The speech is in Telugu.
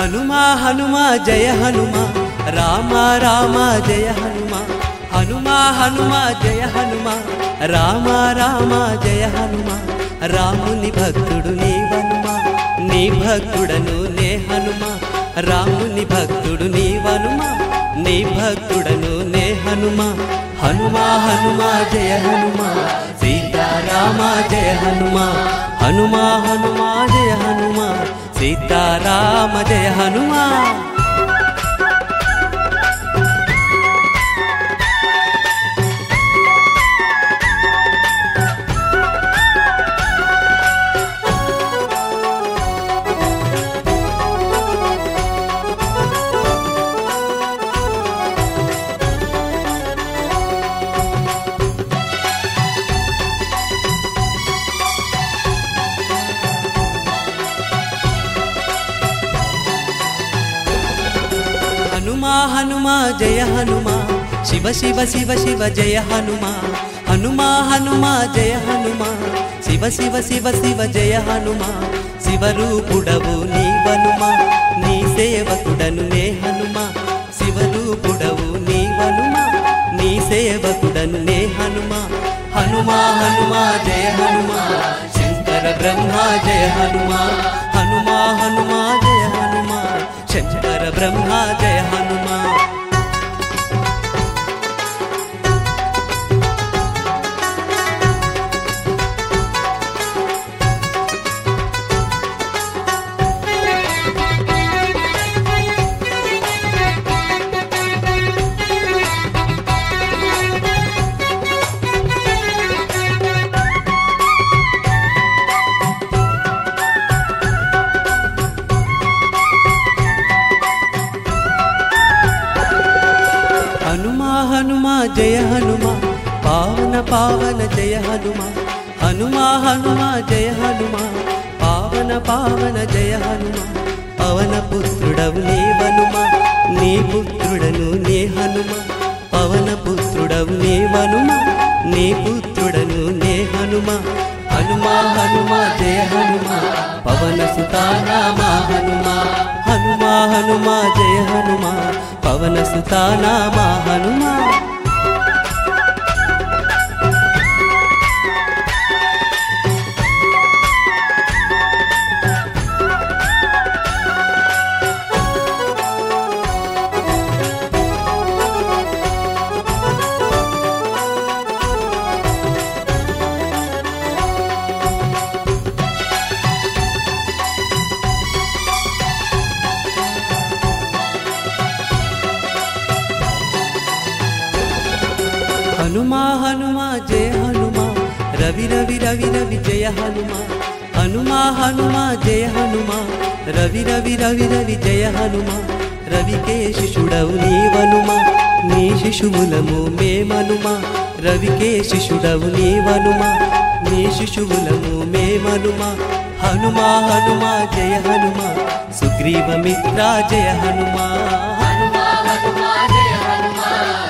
హనుమా హనుమా జయ హనుమా రామ రామ జయ హనుమా హనుమా హనుమా జయ హనుమా రామ రామ జయ హనుమా రాముని భక్తుడు నీవనుమా నీ భక్తుడను నే హనుమా రాముని భక్తుడు నీవనుమా నీ భక్తుడను నే హనుమా హనుమా హనుమా జయ హనుమా సీతారామ జయ హనుమా హనుమా హనుమా జయ హనుమా సీతారామ జయ హనుమా హనుమా హనుమా జయ హనుమా శివ శివ శివ శివ జయ హనుమా హనుమా హనుమా జయ హనుమా శివ శివ శివ శివ జయ హనుమా శివరూపుడవు నీవనుమా నీ సేవకుడను నే హనుమా శివరూపుడవు నీవనుమా నీ సేవకుడను నే హనుమా హనుమా హనుమా జయ హనుమా శంకర బ్రహ్మ జయ హనుమా హనుమా హనుమా జయ హనుమా శంకర బ్రహ్మ జయ హనుమా హనుమా హనుమా జయ హనుమా పావన పావన జయ హనుమా హనుమా హనుమా జయ హనుమా పావన పావన జయ హనుమా పవన పుత్రుడవు నీవనుమా నీ పుత్రుడను నే హనుమా పవన పుత్రుడవు నీవనుమా నీ పుత్రుడను నే హనుమా హనుమా హనుమా జయ హనుమా పవన సుతానామా హనుమా హనుమా హనుమా జయ హనుమా పవన సుతానామా హనుమా హనుమా హనుమా జయ హనుమా రవి రవి రవి రవి జయ హనుమా హనుమా హనుమా జయ హనుమా రవి రవి రవి రవి జయ హనుమా రవికే శిశుడవు నీవనుమా నీ శిశువులము మేమనుమా రవికే శిశుడవు నీవనుమా నీ శిశువులము మేమనుమా హనుమా హనుమా జయ హనుమా సుగ్రీవ మిత్ర జయ హనుమా హనుమా హనుమా జయ హనుమా